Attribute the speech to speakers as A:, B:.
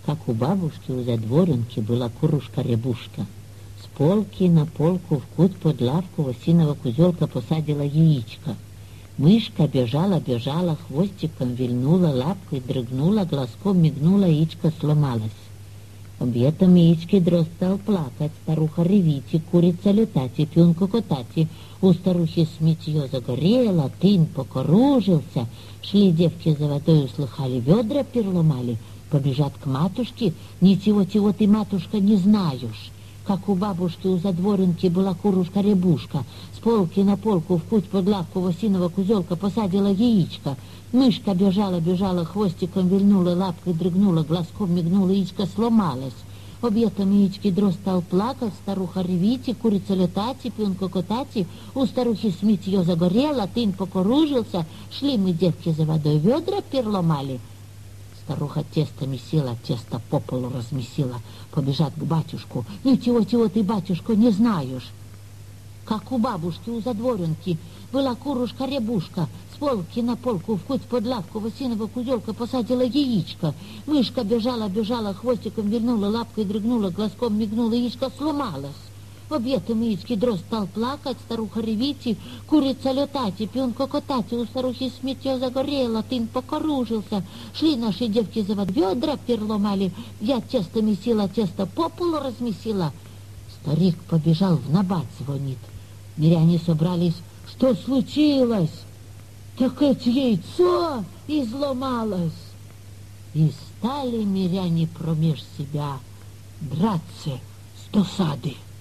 A: как у бабушки у задворенки была курушка-рябушка. С полки на полку в кут под лавку осиного кузелка посадила яичко. Мышка бежала, хвостиком вильнула, лапкой дрыгнула, глазком мигнула, яичко сломалось. Об этом яичке дрозд стал плакать, старуха ревить, и курица летать, и пён кокотать, и у старухи сметье загорело, тын покоружился. Шли девки за водой, услыхали, ведра переломали, побежат к матушке. Ничего ты, матушка, не знаешь. Как у бабушки у задворенки была курушка-рябушка, с полки на полку в куть под лавку осиного кузелка посадила яичко. Мышка бежала, хвостиком вильнула, лапкой дрыгнула, глазком мигнула, яичко сломалось. Об этом яичке дрозд стал плакать, старуха ревить, и курица летать, и пён кокотать, и у старухи сметье загорело, тын покоружился. Шли мы, девки, за водой, ведра переломали. Старуха тесто месила, тесто по полу размесила. Побежат к батюшку. Ничего ты, батюшку, не знаешь. Как у бабушки у задворенки была курушка-рябушка, с полки на полку в куть под лавку осиного кузелка посадила яичко. Мышка бежала, хвостиком вильнула, лапкой дрыгнула, глазком мигнула, яичко сломалось. Об этом яичке дрозд стал плакать, старуха ревить, и курица летать, и пён кокотать, и у старухи сметье загорело, тын покоружился. Шли наши девки за водой, ведра переломали, я тесто месила, тесто по полу размесила. Старик побежал, в набат звонит. Миряне собрались. Что случилось? Так это яйцо изломалось. И стали миряне промеж себя драться с досады.